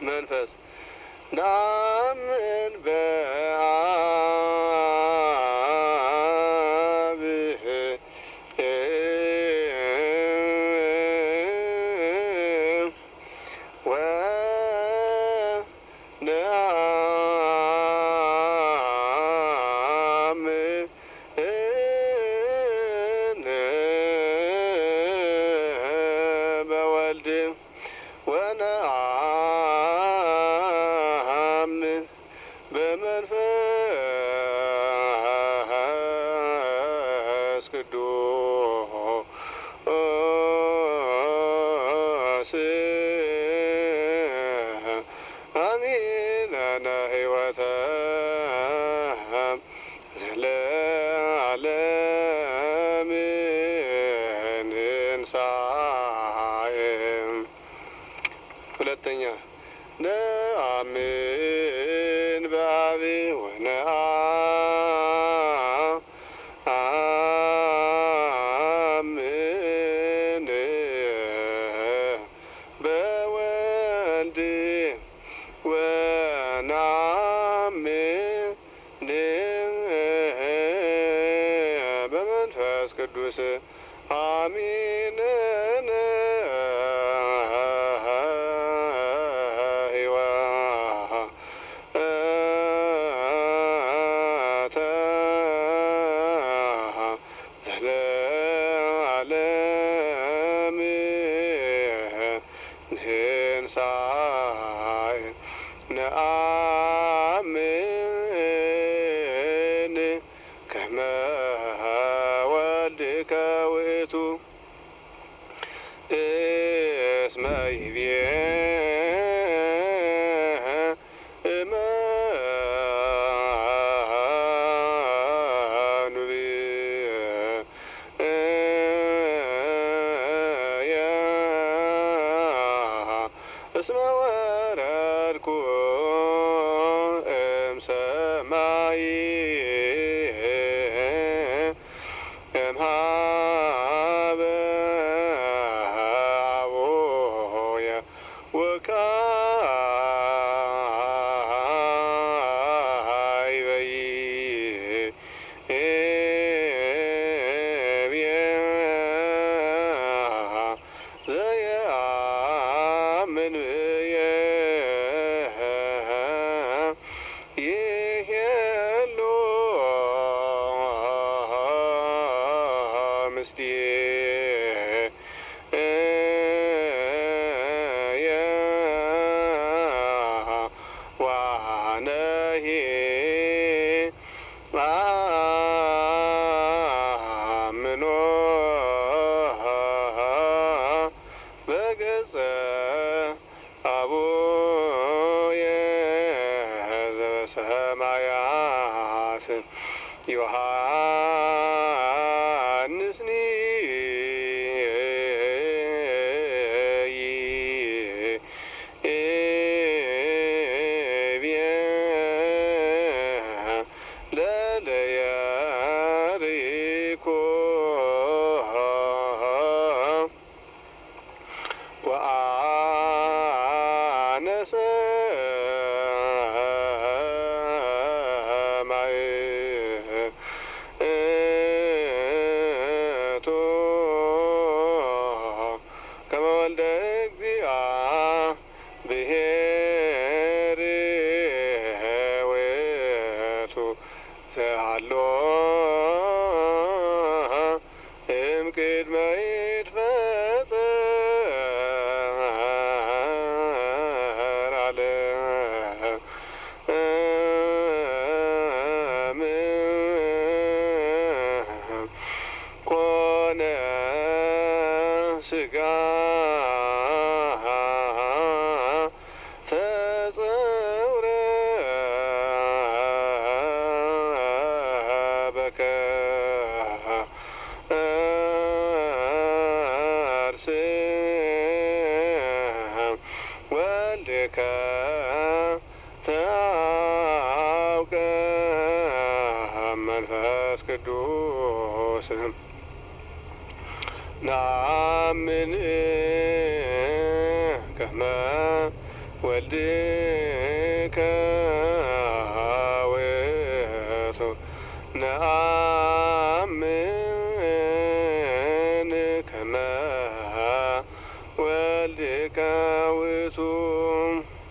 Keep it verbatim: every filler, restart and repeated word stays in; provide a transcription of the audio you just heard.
መንፈስ ናምን በአብ ወነአምን በወልድ ወነአምን በመንፈስ ቅዱስ አሜን ለሕይወተ ዘለዓለም እንሳኤ። ሁለተኛ ነአምን በአብ ወነአምን በወልድ ወነአምን በመንፈስ ቅዱስ አሜን ሕይወተ ዘለዓለም እንሳኤ። ነአምን ከመ ወልድከ ውእቱ እስመ ይቤ እስመ ወረድኩ እምሰማይ እምኀበ አቡየ ወካዕበይ ዘየአምን ብየ ይሄሎ ምስሌየ ዋነሂ አምኖ በገጸ አቡየ ዘበሰማያት ዮሐንስኒ ለለያሪኮ ወአነሰ ማይቶ ከመ ወልደ እግዚአብሔር ውእቱ ዘሃሎ እምቅድመ ይትፈጠር ዓለም ኮነ ሥጋ ተጸውረ በከርሥ ወልድከ ታውቀ መንፈስ ቅዱስ ናምን ከመ ወልድከ ውእቱ ነአምን ከመ ወልድከ ውእቱ